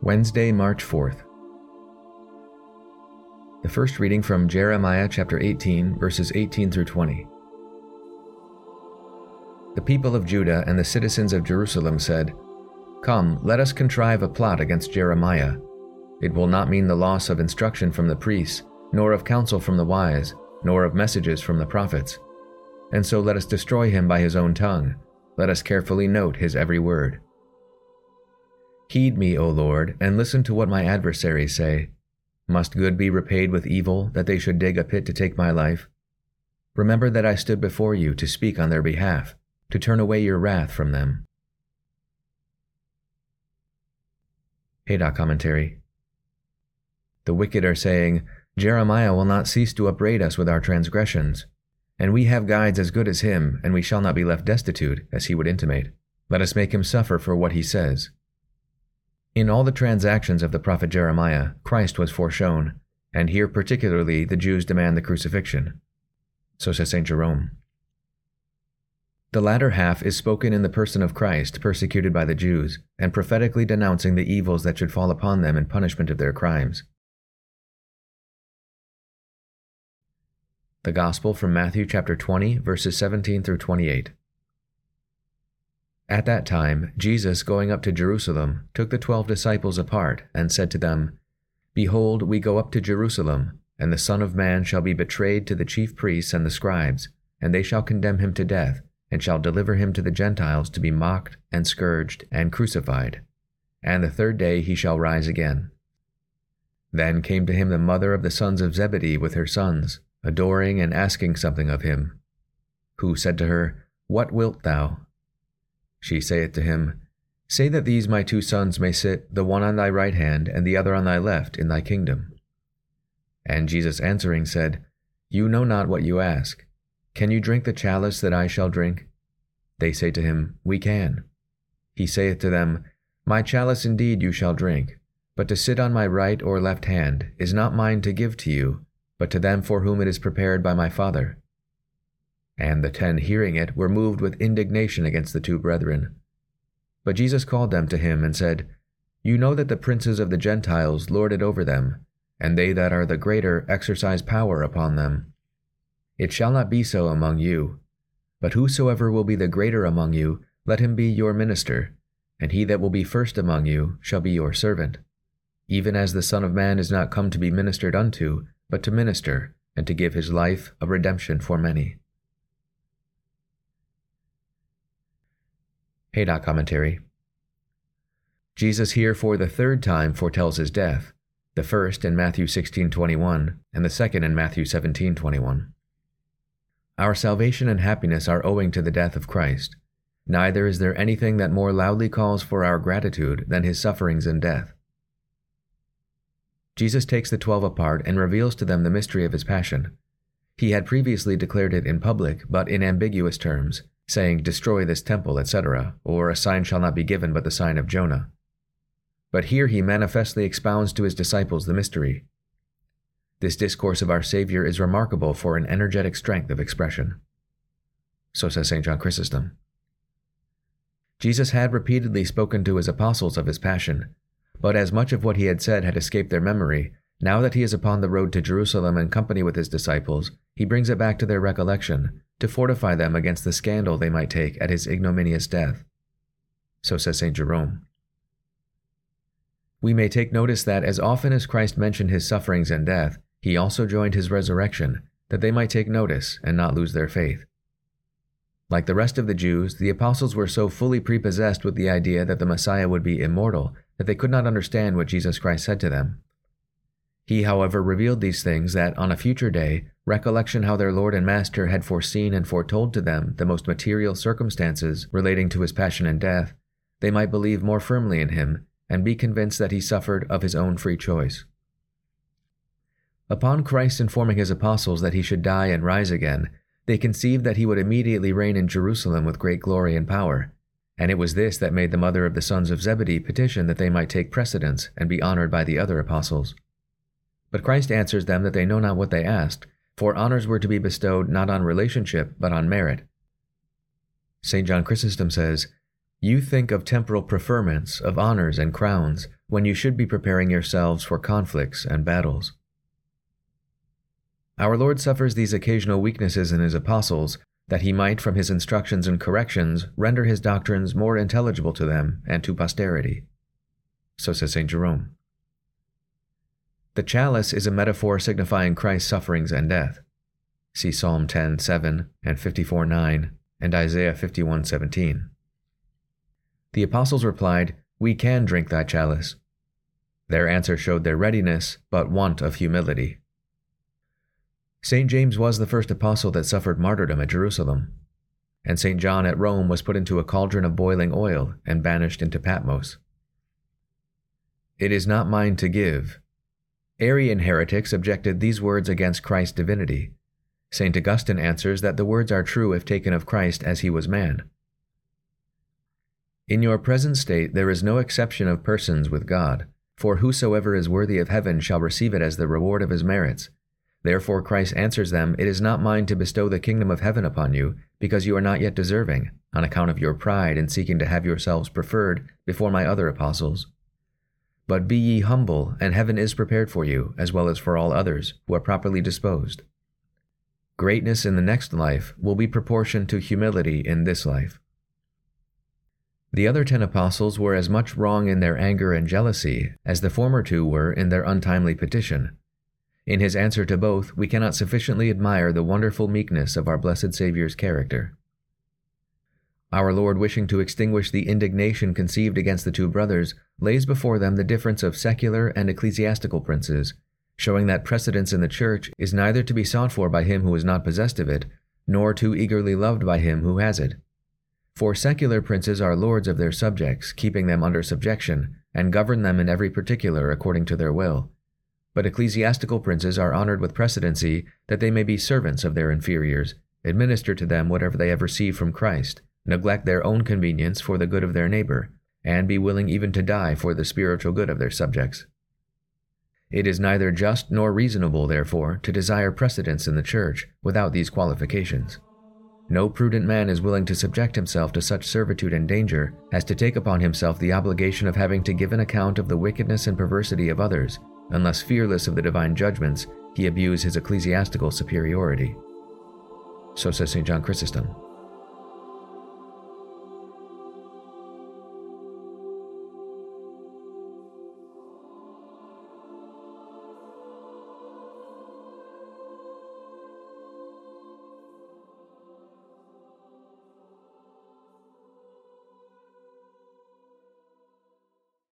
Wednesday, March 4th. The first reading from Jeremiah chapter 18, verses 18 through 20. The people of Judah and the citizens of Jerusalem said, "Come, let us contrive a plot against Jeremiah. It will not mean the loss of instruction from the priests, nor of counsel from the wise, nor of messages from the prophets. And so let us destroy him by his own tongue. Let us carefully note his every word. Heed me, O Lord, and listen to what my adversaries say. Must good be repaid with evil, that they should dig a pit to take my life? Remember that I stood before you to speak on their behalf, to turn away your wrath from them." Haydock Commentary. The wicked are saying, "Jeremiah will not cease to upbraid us with our transgressions. And we have guides as good as him, and we shall not be left destitute, as he would intimate. Let us make him suffer for what he says." In all the transactions of the prophet Jeremiah, Christ was foreshown, and here particularly the Jews demand the crucifixion. So says St. Jerome. The latter half is spoken in the person of Christ, persecuted by the Jews, and prophetically denouncing the evils that should fall upon them in punishment of their crimes. The Gospel from Matthew chapter 20, verses 17 through 28. At that time, Jesus, going up to Jerusalem, took the 12 disciples apart, and said to them, "Behold, we go up to Jerusalem, and the Son of Man shall be betrayed to the chief priests and the scribes, and they shall condemn him to death, and shall deliver him to the Gentiles to be mocked, and scourged, and crucified. And the third day he shall rise again." Then came to him the mother of the sons of Zebedee with her sons, adoring and asking something of him. Who said to her, "What wilt thou?" She saith to him, "Say that these my 2 sons may sit, the one on thy right hand, and the other on thy left, in thy kingdom." And Jesus answering said, "You know not what you ask. Can you drink the chalice that I shall drink?" They say to him, "We can." He saith to them, "My chalice indeed you shall drink, but to sit on my right or left hand is not mine to give to you, but to them for whom it is prepared by my Father." And the 10 hearing it were moved with indignation against the 2 brethren. But Jesus called them to him and said, "You know that the princes of the Gentiles lord it over them, and they that are the greater exercise power upon them. It shall not be so among you. But whosoever will be the greater among you, let him be your minister, and he that will be first among you shall be your servant. Even as the Son of Man is not come to be ministered unto, but to minister, and to give his life a redemption for many." Haydock Commentary. Jesus here for the 3rd time foretells his death, the first in Matthew 16:21, and the second in Matthew 17:21. Our salvation and happiness are owing to the death of Christ. Neither is there anything that more loudly calls for our gratitude than his sufferings and death. Jesus takes the 12 apart and reveals to them the mystery of his passion. He had previously declared it in public, but in ambiguous terms, saying, "Destroy this temple," etc., or "A sign shall not be given but the sign of Jonah." But here he manifestly expounds to his disciples the mystery. This discourse of our Savior is remarkable for an energetic strength of expression. So says St. John Chrysostom. Jesus had repeatedly spoken to his apostles of his passion, but as much of what he had said had escaped their memory, now that he is upon the road to Jerusalem in company with his disciples, he brings it back to their recollection, to fortify them against the scandal they might take at his ignominious death. So says St. Jerome. We may take notice that as often as Christ mentioned his sufferings and death, he also joined his resurrection, that they might take notice and not lose their faith. Like the rest of the Jews, the apostles were so fully prepossessed with the idea that the Messiah would be immortal that they could not understand what Jesus Christ said to them. He, however, revealed these things that, on a future day, recollection how their Lord and Master had foreseen and foretold to them the most material circumstances relating to his passion and death, they might believe more firmly in him, and be convinced that he suffered of his own free choice. Upon Christ informing his apostles that he should die and rise again, they conceived that he would immediately reign in Jerusalem with great glory and power, and it was this that made the mother of the sons of Zebedee petition that they might take precedence and be honored by the other apostles. But Christ answers them that they know not what they asked, for honors were to be bestowed not on relationship, but on merit. St. John Chrysostom says, "You think of temporal preferments, of honors and crowns, when you should be preparing yourselves for conflicts and battles. Our Lord suffers these occasional weaknesses in his apostles, that he might, from his instructions and corrections, render his doctrines more intelligible to them and to posterity. So says St. Jerome. The chalice is a metaphor signifying Christ's sufferings and death. See Psalm 10:7 and 54:9 and Isaiah 51:17. The apostles replied, "We can drink thy chalice." Their answer showed their readiness, but want of humility. St. James was the first apostle that suffered martyrdom at Jerusalem, and St. John at Rome was put into a cauldron of boiling oil and banished into Patmos. It is not mine to give. Arian heretics objected these words against Christ's divinity. St. Augustine answers that the words are true if taken of Christ as he was man. In your present state there is no exception of persons with God, for whosoever is worthy of heaven shall receive it as the reward of his merits. Therefore Christ answers them, "It is not mine to bestow the kingdom of heaven upon you, because you are not yet deserving, on account of your pride in seeking to have yourselves preferred before my other apostles. But be ye humble, and heaven is prepared for you, as well as for all others, who are properly disposed." Greatness in the next life will be proportioned to humility in this life. The other 10 apostles were as much wrong in their anger and jealousy as the former 2 were in their untimely petition. In his answer to both, we cannot sufficiently admire the wonderful meekness of our blessed Saviour's character. Our Lord, wishing to extinguish the indignation conceived against the 2 brothers, lays before them the difference of secular and ecclesiastical princes, showing that precedence in the Church is neither to be sought for by him who is not possessed of it, nor too eagerly loved by him who has it. For secular princes are lords of their subjects, keeping them under subjection, and govern them in every particular according to their will. But ecclesiastical princes are honored with precedency, that they may be servants of their inferiors, administer to them whatever they have received from Christ, neglect their own convenience for the good of their neighbor, and be willing even to die for the spiritual good of their subjects. It is neither just nor reasonable, therefore, to desire precedence in the Church without these qualifications. No prudent man is willing to subject himself to such servitude and danger as to take upon himself the obligation of having to give an account of the wickedness and perversity of others, unless fearless of the divine judgments, he abuse his ecclesiastical superiority. So says St. John Chrysostom.